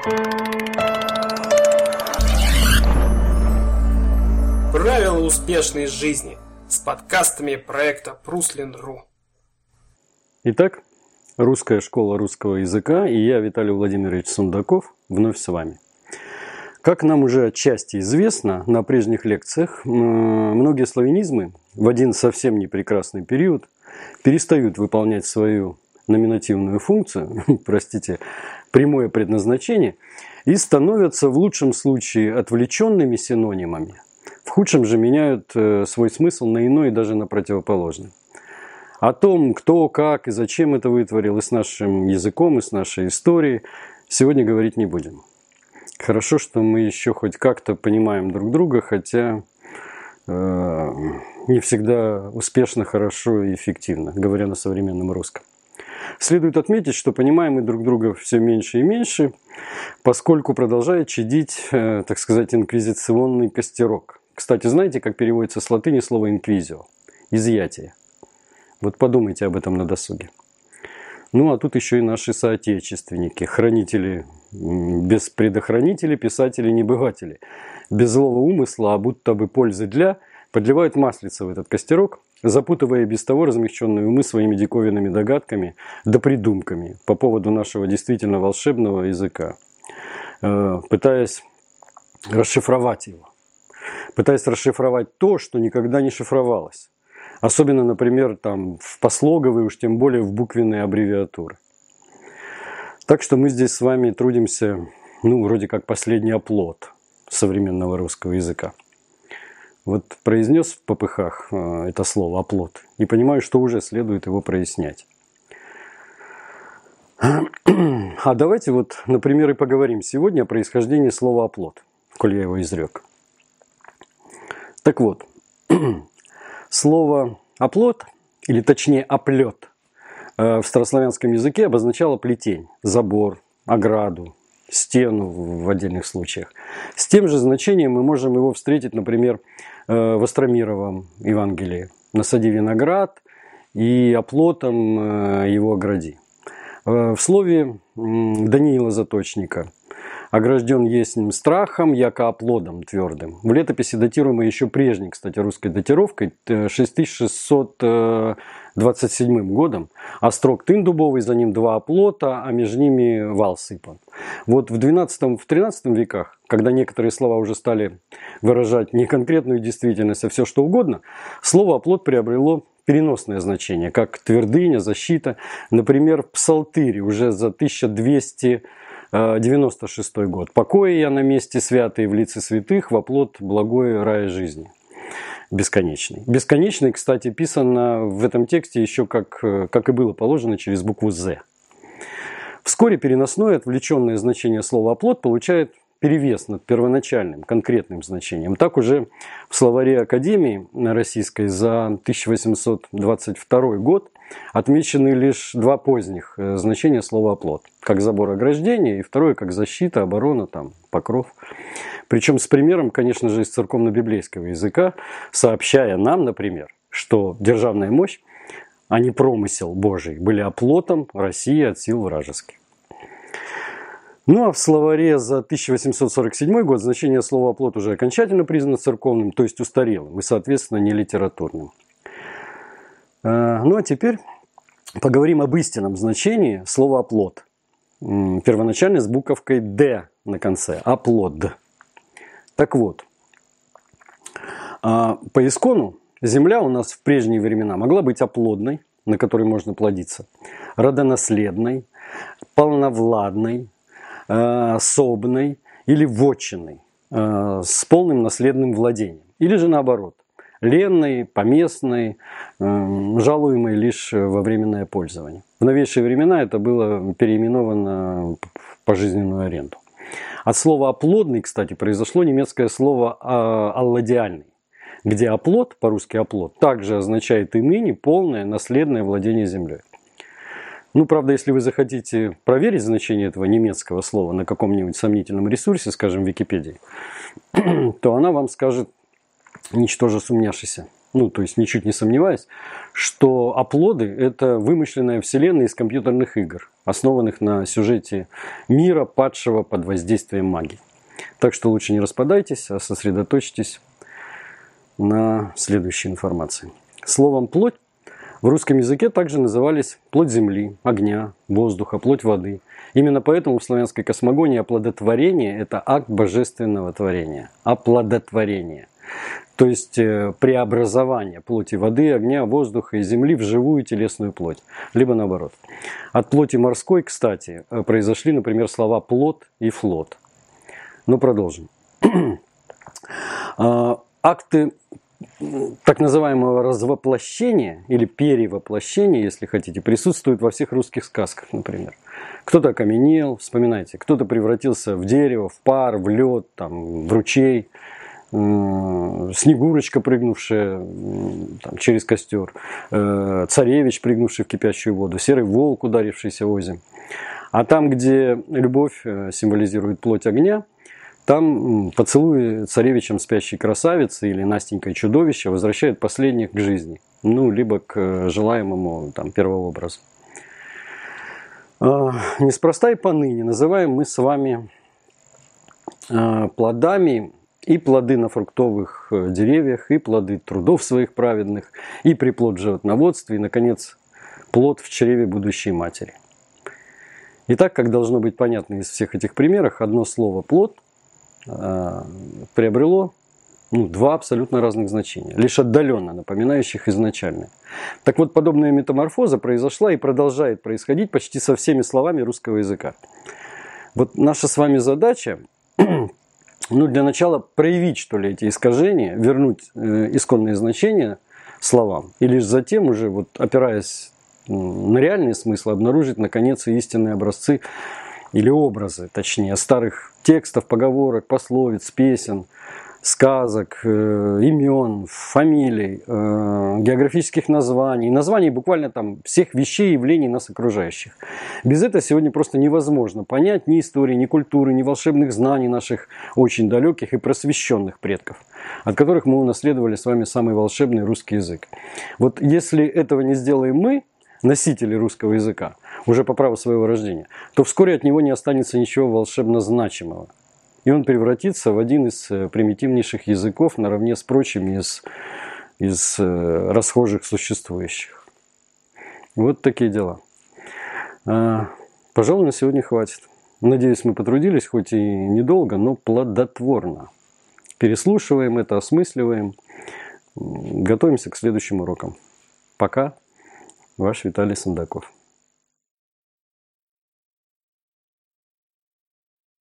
Правила успешной жизни с подкастами проекта Pruslin.ru. Итак, Русская школа русского языка и я, Виталий Владимирович Сундаков, вновь с вами. Как нам уже отчасти известно, на прежних лекциях многие славянизмы в один совсем непрекрасный период перестают выполнять свою номинативную функцию, прямое предназначение, и становятся в лучшем случае отвлеченными синонимами, в худшем же меняют свой смысл на иной и даже на противоположный. О том, кто, как и зачем это вытворил, и с нашим языком, и с нашей историей, сегодня говорить не будем. Хорошо, что мы еще хоть как-то понимаем друг друга, хотя не всегда успешно, хорошо и эффективно, говоря на современном русском. Следует отметить, что понимаем мы друг друга все меньше и меньше, поскольку продолжает чадить, так сказать, инквизиционный костерок. Кстати, знаете, как переводится с латыни слово «инквизио»? Изъятие. Вот подумайте об этом на досуге. Ну, а тут еще и наши соотечественники, хранители без предохранителей, писатели-небыватели. Без злого умысла, а будто бы пользы для, подливают маслица в этот костерок, запутывая без того размягченные умы своими диковинными догадками да придумками по поводу нашего действительно волшебного языка, пытаясь расшифровать его. Пытаясь расшифровать то, что никогда не шифровалось. Особенно, например, в послоговые, уж тем более в буквенные аббревиатуры. Так что мы здесь с вами трудимся, вроде как последний оплот современного русского языка. Вот произнес в попыхах это слово «оплот» и понимаю, что уже следует его прояснять. А давайте например, и поговорим сегодня о происхождении слова «оплот», коль я его изрек. Так вот, слово «оплот», или точнее «оплет», в старославянском языке обозначало плетень, забор, ограду, стену в отдельных случаях. С тем же значением мы можем его встретить, например, в Остромировом Евангелии. «Насади виноград и оплотом его огради». В слове Даниила Заточника «огражден есть страхом, яко оплодом твердым». В летописи, датируемой еще прежней, кстати, русской датировкой, 6627 годом, острог тын дубовый, за ним два оплота, а между ними вал сыпан. Вот в 12-13 веках, когда некоторые слова уже стали выражать не конкретную действительность, а все что угодно, слово «оплот» приобрело переносное значение, как твердыня, защита. Например, в Псалтыре уже за 1296 год. «Покоя я на месте святый в лице святых, в оплот благое рая жизни». Бесконечный. Бесконечный, кстати, писано в этом тексте еще как и было положено через букву «З». Вскоре переносное отвлеченное значение слова «оплот» получает перевес над первоначальным, конкретным значением. Так уже в словаре Академии Российской за 1822 год отмечены лишь два поздних значения слова «оплот». Как забор ограждения, и второе как защита, оборона, покров. Причем с примером, конечно же, из церковно-библейского языка, сообщая нам, например, что державная мощь, а не промысел Божий, были оплотом России от сил вражеских. Ну а в словаре за 1847 год значение слова «оплот» уже окончательно признано церковным, то есть устарелым и, соответственно, не литературным. Ну а теперь поговорим об истинном значении слова «оплот». Первоначально с буковкой «д» на конце. Оплот. Так вот, по искону земля у нас в прежние времена могла быть оплодной, на которой можно плодиться, родонаследной, полновладной, собной или вотчиной с полным наследным владением. Или же наоборот, ленной, поместной, жалуемой лишь во временное пользование. В новейшие времена это было переименовано в пожизненную аренду. От слова «оплодный», кстати, произошло немецкое слово «алладиальный», где оплот, по-русски оплот, также означает и ныне полное наследное владение землей. Правда, если вы захотите проверить значение этого немецкого слова на каком-нибудь сомнительном ресурсе, скажем, Википедии, то она вам скажет, ничтоже сумняшися, то есть ничуть не сомневаясь, что оплоды – это вымышленная вселенная из компьютерных игр. основанных на сюжете мира, падшего под воздействием магии. Так что лучше не распадайтесь, а сосредоточьтесь на следующей информации. Словом «плоть» в русском языке также назывались плоть земли, огня, воздуха, плоть воды. Именно поэтому в славянской космогонии оплодотворение – это акт божественного творения. Оплодотворение. То есть преобразование плоти воды, огня, воздуха и земли в живую телесную плоть. Либо наоборот. От плоти морской, кстати, произошли, например, слова «плот» и «флот». Но продолжим. Акты так называемого развоплощения или перевоплощения, если хотите, присутствуют во всех русских сказках, например. Кто-то окаменел, вспоминайте, кто-то превратился в дерево, в пар, в лед, там, в ручей, Снегурочка, прыгнувшая там, через костер, царевич, прыгнувший в кипящую воду, серый волк, ударившийся озимь. А там, где любовь символизирует плоть огня, там поцелуи царевичем спящей красавицы или Настенькой чудовище возвращают последних к жизни. Ну, либо к желаемому там, первообразу. Неспроста и поныне называем мы с вами плодами и плоды на фруктовых деревьях, и плоды трудов своих праведных, и приплод в животноводстве, и, наконец, плод в чреве будущей матери. Итак, как должно быть понятно из всех этих примеров, одно слово «плод» приобрело два абсолютно разных значения, лишь отдаленно напоминающих изначальное. Так вот, подобная метаморфоза произошла и продолжает происходить почти со всеми словами русского языка. Вот наша с вами задача, для начала проявить, что ли, эти искажения, вернуть исконные значения словам, и лишь затем уже, опираясь на реальные смыслы, обнаружить, наконец, истинные образцы или образы, точнее, старых текстов, поговорок, пословиц, песен, сказок, имен, фамилий, географических названий буквально там всех вещей и явлений нас окружающих. Без этого сегодня просто невозможно понять ни истории, ни культуры, ни волшебных знаний наших очень далеких и просвещенных предков, от которых мы унаследовали с вами самый волшебный русский язык. Вот если этого не сделаем мы, носители русского языка, уже по праву своего рождения, то вскоре от него не останется ничего волшебно значимого. И он превратится в один из примитивнейших языков наравне с прочими из расхожих существующих. Вот такие дела. Пожалуй, на сегодня хватит. Надеюсь, мы потрудились, хоть и недолго, но плодотворно. Переслушиваем это, осмысливаем. Готовимся к следующим урокам. Пока. Ваш Виталий Сандаков.